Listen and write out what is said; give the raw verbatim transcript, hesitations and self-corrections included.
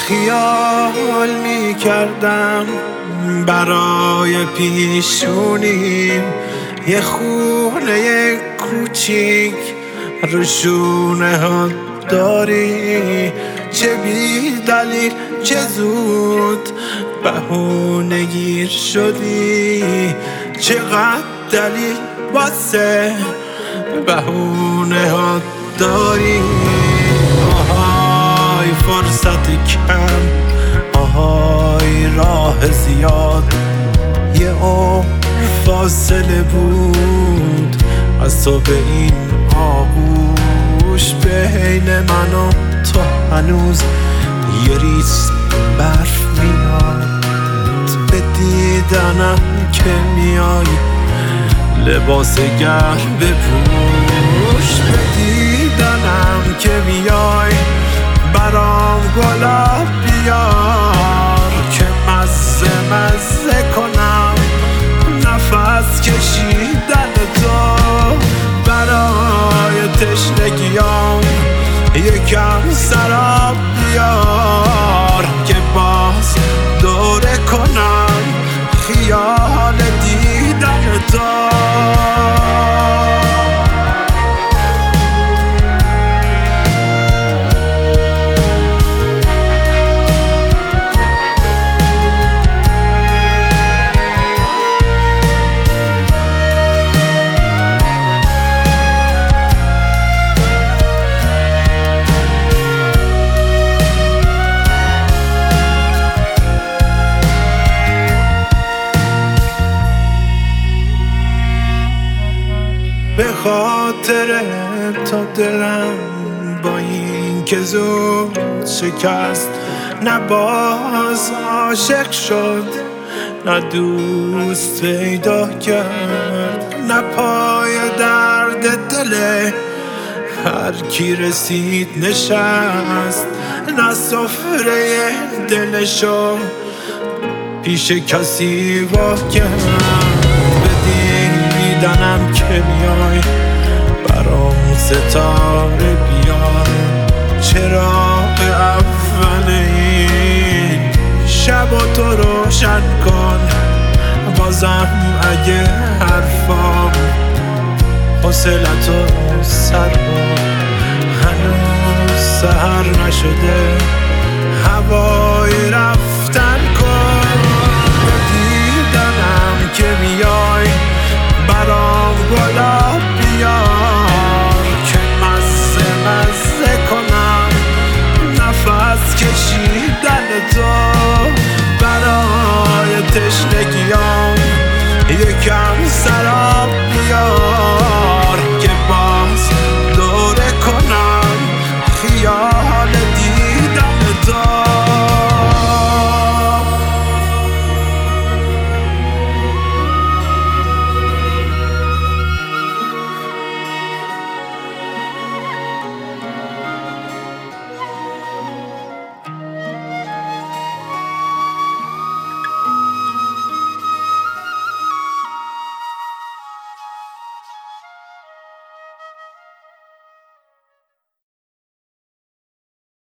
خیال می کردم برای پیشونیم یه خونه کوچیک رو شونه ها داری، چه بی دلیل چه زود بهونه گیر شدی، چقدر دلیل واسه بهونه ها داری. آهای فرصت کم، آهای راه زیاد، یه عمر فاصله بود از تو به این آغوش، بین من و تو هنوز یه ریز برف میاد، به دیدنم که میای لباس گرم بپوش، به دیدنم که میای برام گلاب بیار که مزه مزه کنم نفس کشیدن تو، برای تشنگیام یکم سراب بیار که باز دوره کنم خیال دیدن تو. به خاطر تو دلم با این که زود شکست، نه باز عاشق شد نه دوست پیدا کرد، نه پای درد دل هر کی رسید نشست، نه سفره دلشو پیش کسی وا کرد، دیدنم که میای برام ستاره بیار، چراغ اول این شب و تو روشن کن، بازم اگه حرفام حوصلتو سر بر، هنوز سحر نشده هوای رفت